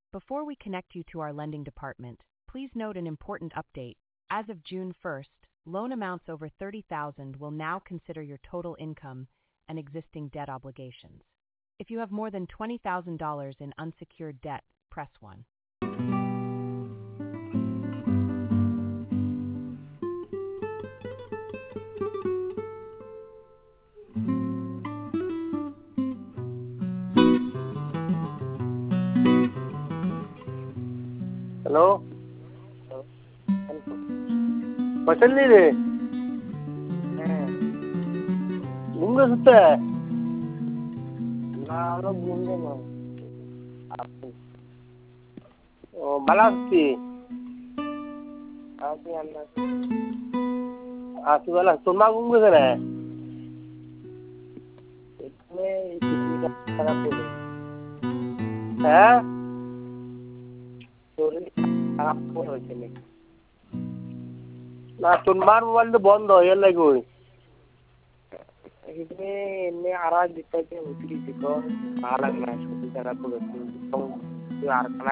Before we connect you to our lending department, please note an important update. As of June 1st, loan amounts over $30,000 will now consider your total income and existing debt obligations. If you have more than $20,000 in unsecured debt, press 1. Hello पसंद नहीं रे घूमने सुनते हैं ना हम लोग घूमने ना ओ बालासी आती वाला सोमा घूमने कर रहा है इसमें किसी का खराब हो गया है না তোমার মোবাইল তো বন্ধ এর লাগে ওই এখানে এমনি আড়াই দিতে অতিরিক্ত ভালো লাগে না সত্যি খারাপ করে আর